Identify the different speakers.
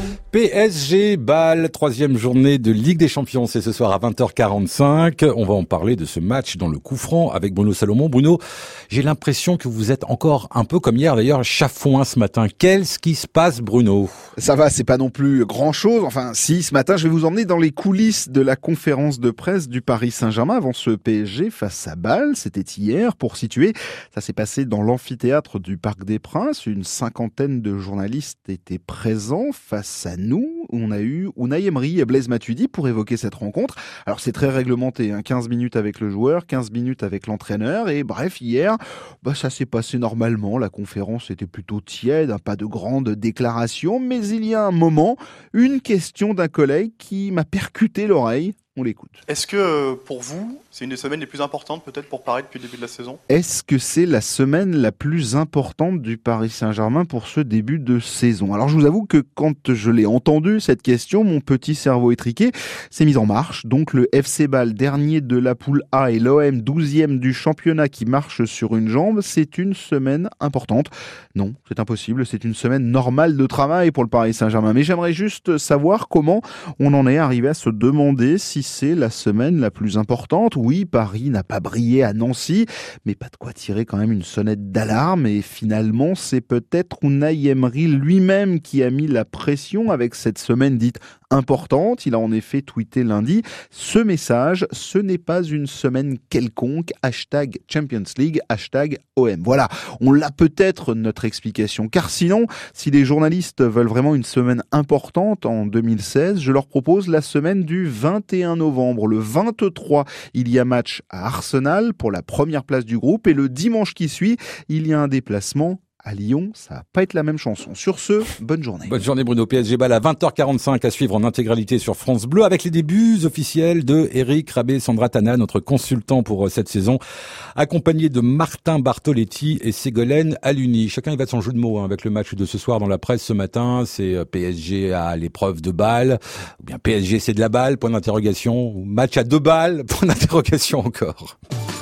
Speaker 1: PSG Bâle, 3e journée de Ligue des Champions, c'est ce soir à 20h45. On va en parler de ce match dans le coup franc avec Bruno Salomon. Bruno, j'ai l'impression que vous êtes encore un peu comme hier d'ailleurs, chafouin ce matin. Qu'est-ce qui se passe, Bruno?
Speaker 2: Ça va, c'est pas non plus grand-chose. Enfin, si, ce matin, je vais vous emmener dans les coulisses de la conférence de presse du Paris Saint-Germain avant ce PSG face à Bâle. C'était hier, pour situer. Ça s'est passé dans l'amphithéâtre du Parc des Princes. Une cinquantaine de journalistes étaient présents face à nous. On a eu Unai Emery et Blaise Matuidi pour évoquer cette rencontre. Alors, c'est très réglementé, 15 minutes avec le joueur, 15 minutes avec l'entraîneur. Et bref, hier, ça s'est passé normalement. La conférence était plutôt tiède, pas de grandes déclarations. Mais il y a un moment, une question d'un collègue qui m'a percuté l'oreille. On l'écoute.
Speaker 3: Est-ce que pour vous, c'est une des semaines les plus importantes peut-être pour Paris depuis le début de la saison?
Speaker 2: Est-ce que c'est la semaine la plus importante du Paris Saint-Germain pour ce début de saison? Alors je vous avoue que quand je l'ai entendu cette question, mon petit cerveau étriqué s'est mis en marche. Donc le FC Bâle, dernier de la poule A, et l'OM, 12e du championnat qui marche sur une jambe, c'est une semaine importante. Non, c'est impossible, c'est une semaine normale de travail pour le Paris Saint-Germain. Mais j'aimerais juste savoir comment on en est arrivé à se demander si c'est la semaine la plus importante. Oui, Paris n'a pas brillé à Nancy, mais pas de quoi tirer quand même une sonnette d'alarme. Et finalement, c'est peut-être Unai Emery lui-même qui a mis la pression avec cette semaine dite importante. Il a en effet tweeté lundi: ce message, ce n'est pas une semaine quelconque, #Champions League, #OM. Voilà, on l'a peut-être notre explication. Car sinon, si les journalistes veulent vraiment une semaine importante en 2016, je leur propose la semaine du 21 novembre. Le 23, il y a match à Arsenal pour la première place du groupe, et le dimanche qui suit, il y a un déplacement à Lyon. Ça va pas être la même chanson. Sur ce, bonne journée.
Speaker 1: Bonne journée, Bruno. PSG Bâle à 20h45 à suivre en intégralité sur France Bleu avec les débuts officiels de Eric Rabé-Sandratana, notre consultant pour cette saison, accompagné de Martin Bartoletti et Ségolène Aluni. Chacun y va de son jeu de mots avec le match de ce soir dans la presse ce matin. C'est PSG à l'épreuve de Bâle, ou bien PSG c'est de la balle, point d'interrogation, ou match à 2 balles, point d'interrogation encore.